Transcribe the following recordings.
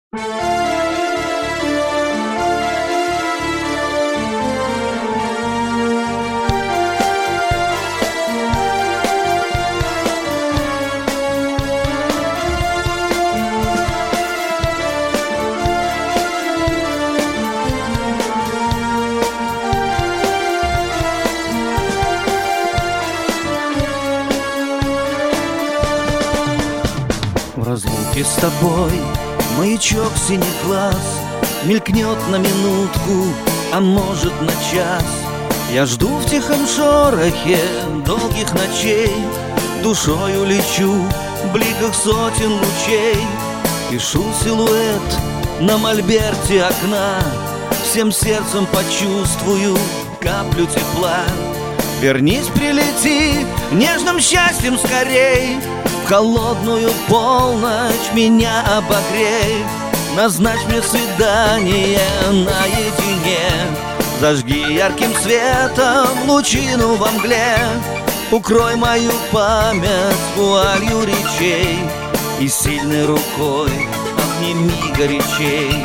В разлуке с тобой маячок синих глаз мелькнет на минутку, а может на час. Я жду в тихом шорохе долгих ночей, душою лечу в бликах сотен лучей. Пишу силуэт на мольберте окна, всем сердцем почувствую каплю тепла. Вернись, прилети нежным счастьем скорей, в холодную полночь меня обогрей. Назначь мне свидание наедине, зажги ярким светом лучину во мгле. Укрой мою память вуалью речей и сильной рукой обними горячей.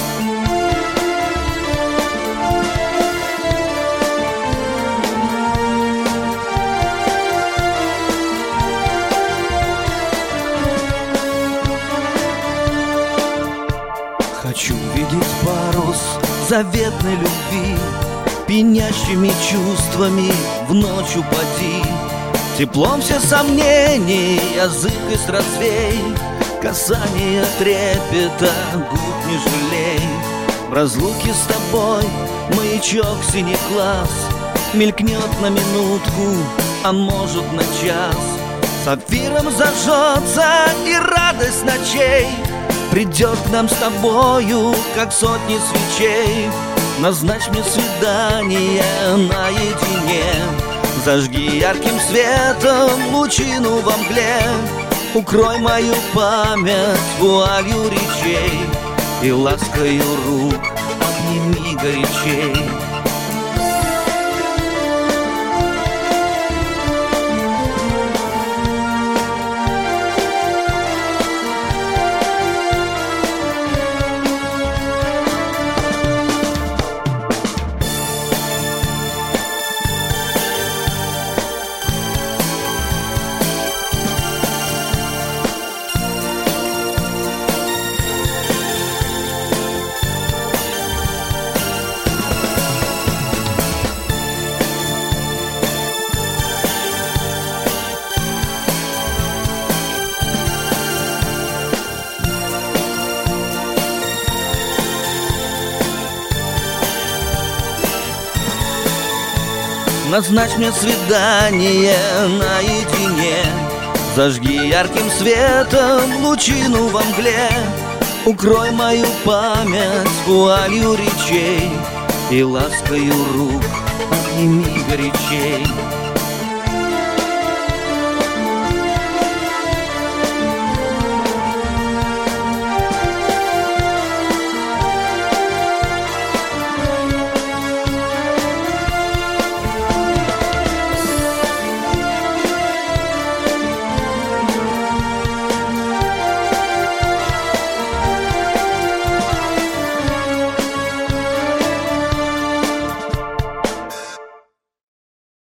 Хочу видеть парус заветной любви, пьянящими чувствами в ночь упади. Теплом все сомнений зыбкость развей, касание трепета губ не жалей. В разлуке с тобой маячок синих глаз мелькнет на минутку, а может на час. Сапфиром зажжется и радость ночей придет к нам с тобою, как сотни свечей. Назначь мне свидание наедине, зажги ярким светом лучину во мгле. Укрой мою память вуалью речей и ласкою рук обними горячей. Назначь мне свидание наедине, зажги ярким светом лучину во мгле. Укрой мою память вуалью речей и ласкою рук обними горячей.